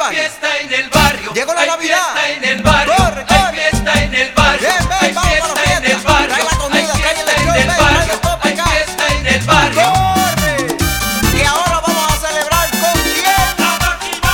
barrio. Hay fiesta en el barrio. Llegó la Navidad. Hay fiesta en el barrio. Corre, corre. Hay fiesta en el barrio. Ven, ven, Hay vamos para la fiesta en el fiesta. barrio. Trae la comida, Hay trae el fiesta en lechón, el ven, barrio. trae todo para Hay acá. fiesta en el barrio. ¡Corre! Y ahora vamos a celebrar con quién. La máquina.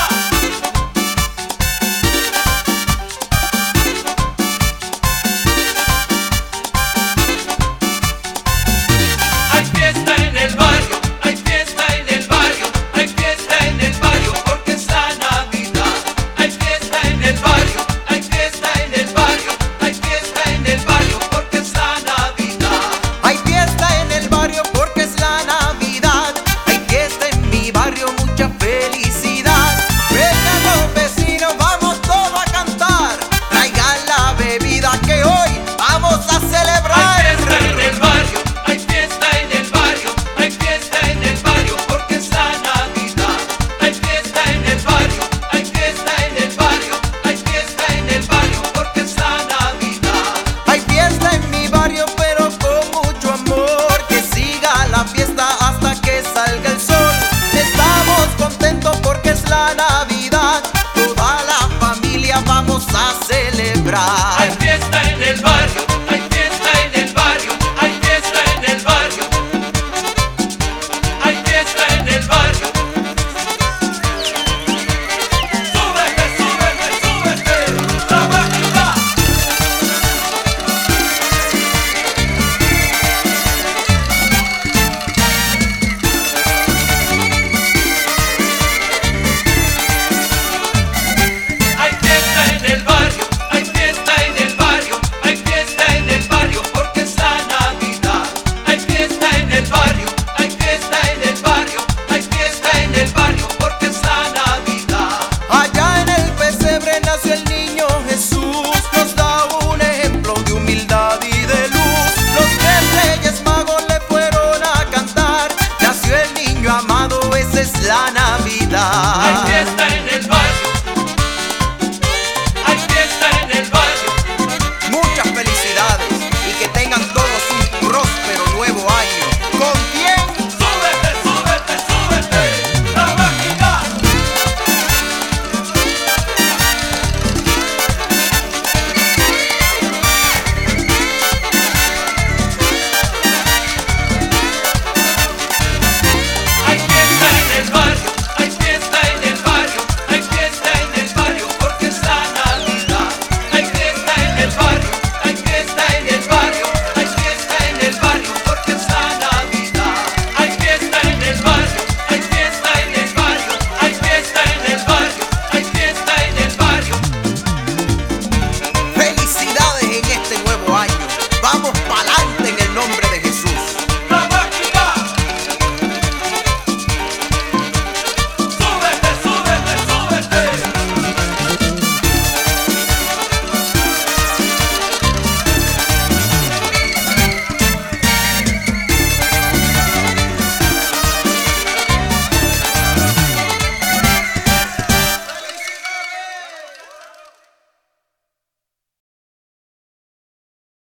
Hay fiesta en el barrio, hay fiesta en el barrio, hay fiesta en el barrio porque es la Navidad. Hay fiesta en el barrio, hay fiesta en el barrio, hay fiesta en el barrio porque es la Navidad. Hay fiesta en el barrio porque es la Navidad. Hay fiesta en mi barrio, mucha felicidad. Vengan los vecinos, vamos todos a cantar. Traigan la bebida que hoy vamos a celebrar. Hay fiesta en el barrio, hay fiesta en el barrio, hay fiesta en el barrio porque es la Navidad. Hay fiesta en el barrio, hay fiesta en el barrio, hay fiesta en el barrio porque es la Navidad. Hay fiesta en mi barrio, pero con mucho amor. Que siga la fiesta hasta que salga el sol. Estamos contentos porque es la Navidad. Toda la familia vamos a celebrar.